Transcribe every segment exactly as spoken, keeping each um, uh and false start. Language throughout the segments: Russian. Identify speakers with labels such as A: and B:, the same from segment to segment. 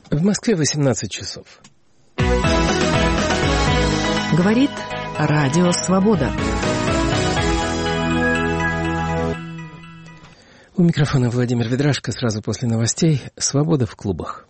A: В Москве восемнадцать часов.
B: Говорит Радио Свобода.
A: У микрофона Владимир Ведрашко. Сразу после новостей «Свобода в клубах».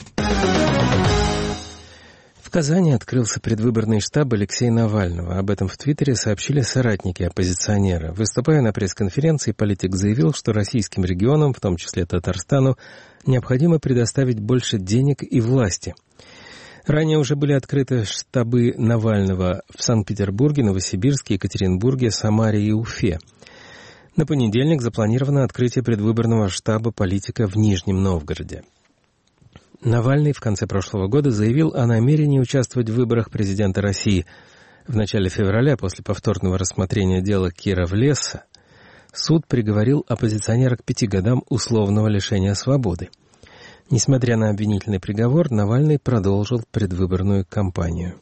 A: В Казани открылся предвыборный штаб Алексея Навального. Об этом в Твиттере сообщили соратники оппозиционера. Выступая на пресс-конференции, политик заявил, что российским регионам, в том числе Татарстану, необходимо предоставить больше денег и власти. Ранее уже были открыты штабы Навального в Санкт-Петербурге, Новосибирске, Екатеринбурге, Самаре и Уфе. На понедельник запланировано открытие предвыборного штаба политика в Нижнем Новгороде. Навальный в конце прошлого года заявил о намерении участвовать в выборах президента России. В начале февраля, после повторного рассмотрения дела Кировлеса, суд приговорил оппозиционера к пяти годам условного лишения свободы. Несмотря на обвинительный приговор, Навальный продолжил предвыборную кампанию.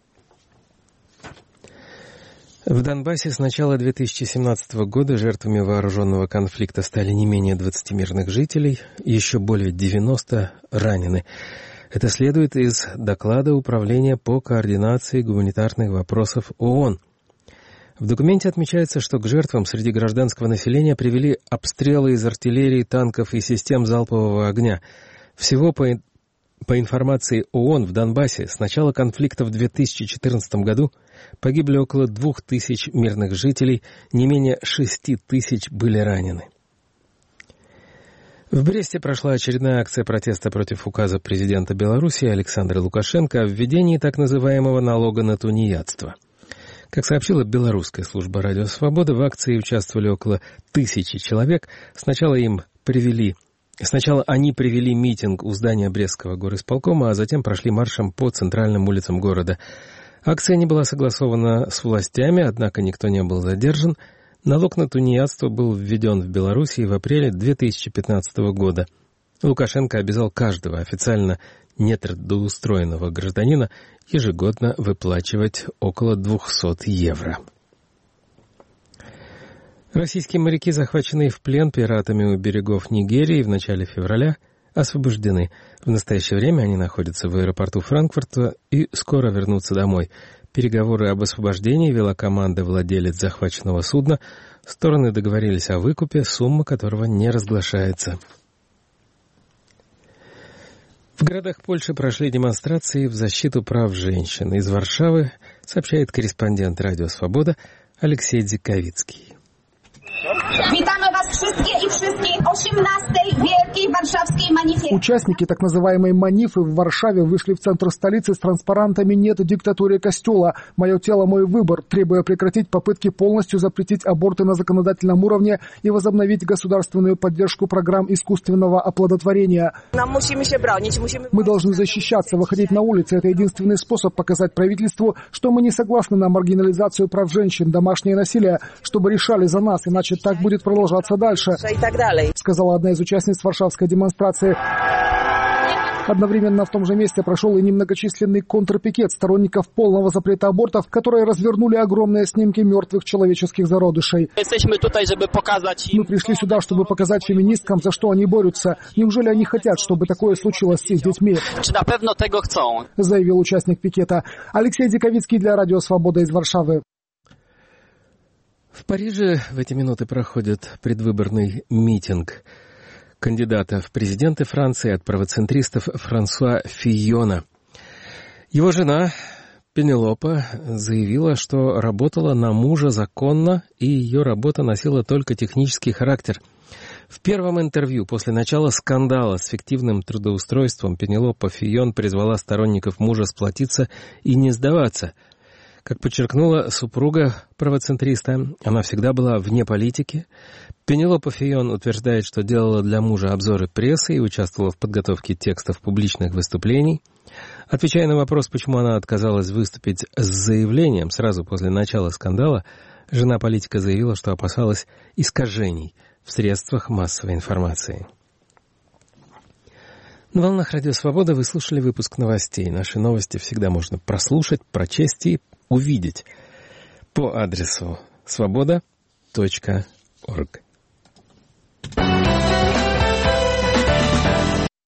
A: В Донбассе с начала две тысячи семнадцатого года жертвами вооруженного конфликта стали не менее двадцати мирных жителей, еще более девяноста ранены. Это следует из доклада Управления по координации гуманитарных вопросов ООН. В документе отмечается, что к жертвам среди гражданского населения привели обстрелы из артиллерии, танков и систем залпового огня. Всего по, по информации ООН в Донбассе с начала конфликта в две тысячи четырнадцатом году погибли около двух тысяч мирных жителей, не менее шести тысяч были ранены. В Бресте прошла очередная акция протеста против указа президента Беларуси Александра Лукашенко о введении так называемого налога на тунеядство. Как сообщила белорусская служба «Радио Свобода», в акции участвовали около тысячи человек. Сначала им привели... Сначала они привели митинг у здания Брестского горисполкома, а затем прошли маршем по центральным улицам города. Акция не была согласована с властями, однако никто не был задержан. Налог на тунеядство был введен в Белоруссии в апреле две тысячи пятнадцатого года. Лукашенко обязал каждого официально нетрудоустроенного гражданина ежегодно выплачивать около двухсот евро. Российские моряки, захваченные в плен пиратами у берегов Нигерии в начале февраля, освобождены. В настоящее время они находятся в аэропорту Франкфурта и скоро вернутся домой. Переговоры об освобождении вела команда владелец захваченного судна. Стороны договорились о выкупе, сумма которого не разглашается. В городах Польши прошли демонстрации в защиту прав женщин. Из Варшавы сообщает корреспондент «Радио Свобода» Алексей Дзиковицкий.
C: Witamy Was wszystkie i wszystkich osiemnastej Wielkiej Warszawskiej Manifie.
D: Участники так называемой манифы в Варшаве вышли в центр столицы с транспарантами «Нет диктатуре костюла. Мое тело, мой выбор», требуя прекратить попытки полностью запретить аборты на законодательном уровне и возобновить государственную поддержку программ искусственного оплодотворения. Мы должны защищаться, выходить на улицы. Это единственный способ показать правительству, что мы не согласны на маргинализацию прав женщин, домашнее насилие, чтобы решали за нас, иначе так будет продолжаться дальше, сказала одна из участниц варшавской демонстрации. Одновременно в том же месте прошел и немногочисленный контрпикет сторонников полного запрета абортов, которые развернули огромные снимки мертвых человеческих зародышей. Мы пришли сюда, чтобы показать феминисткам, за что они борются. Неужели они хотят, чтобы такое случилось с их детьми? Заявил участник пикета. Алексей Дзиковицкий для Радио Свобода из Варшавы.
A: В Париже в эти минуты проходит предвыборный митинг кандидата в президенты Франции от правоцентристов Франсуа Фийона. Его жена Пенелопа заявила, что работала на мужа законно, и ее работа носила только технический характер. В первом интервью после начала скандала с фиктивным трудоустройством Пенелопа Фийон призвала сторонников мужа сплотиться и не сдаваться. Как подчеркнула супруга правоцентриста, она всегда была вне политики. Пенелопа Фийон утверждает, что делала для мужа обзоры прессы и участвовала в подготовке текстов публичных выступлений. Отвечая на вопрос, почему она отказалась выступить с заявлением сразу после начала скандала, жена политика заявила, что опасалась искажений в средствах массовой информации. На волнах Радио Свобода вы слушали выпуск новостей. Наши новости всегда можно прослушать, прочесть и увидеть по адресу свобода точка орг.